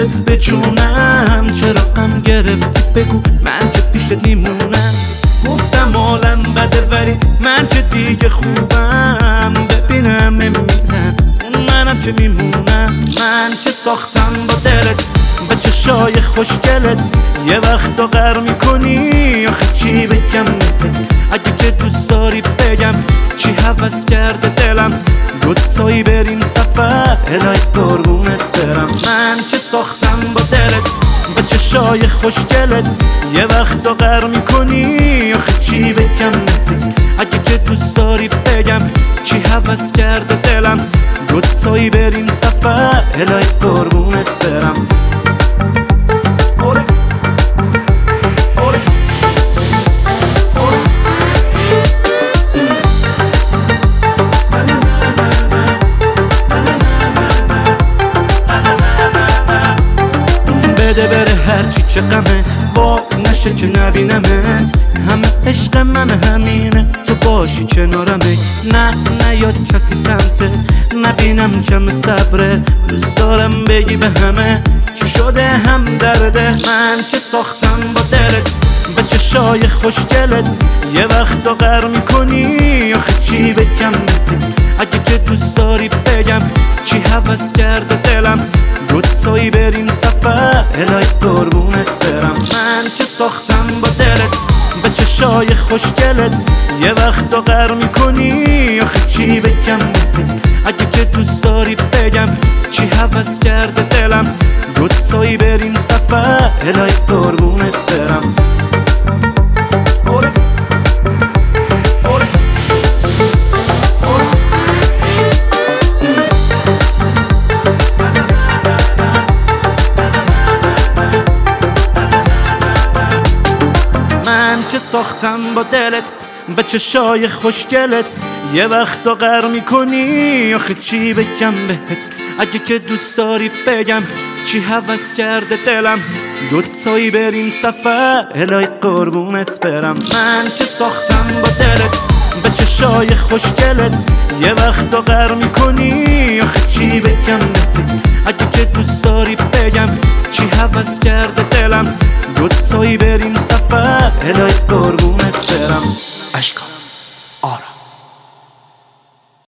دلت به جونم، چرا غم گرفتی بگو من که پیشت میمونم. گفتم عالم بده ولی من که دیگه خوبم، ببینم میمیرم منم که میمونم. من که ساختم با دلت به چشای خوشگلت، یه وقتا غر میکنی آخه چی بگم بهت. اگه که دوست داری بگم چی هوس کرده دلم، دوتایی بریم سفر الهی قربونت برم. من که ساختم با دلت به چشای خوشگلت، یه وقتا غر میکنی آخه چی بگم بهت. اگه که دوست داری بگم چی هوس کرده دلم، دوتایی بریم سفر الهی قربونت برم. بده بره هرچی که غمه، وای نشه که نبینمت. همه عشق من همینه تو باشی کنارمه. نه یاد کسی سمته نبینم کم صبره، دوست دارم بگی به همه چی شده هم درده. من که ساختم با دلت به چشای خوشگلت، یه وقتا غر میکنی آخه چی بگم بهت. اگه که دوست داری بگم چی هوس کرده دلم، دوتایی بریم سفر الهی قربونت برم. من که ساختم با دلت به چشای خوشگلت، یه وقتا غر میکنی آخه چی بگم بهت. اگه که دوست داری بگم چی هوس کرده دلم، دوتایی بریم سفر الهی قربونت برم. که ساختم با دلت به چشای خوشگلت، یه وقتا غر میکنی آخه چی بگم بهت. اگه که دوست داری بگم چی هوس کرده دلم، دوتایی بریم سفر الهی قربونت برم. من که ساختم با دلت به چشای خوشگلت، یه وقتا غر میکنی آخه چی بگم بهت. اگه که دوست داری بگم چی هوس کرده دلم، دوتایی بریم سفر الهی قربونت برم. اشکام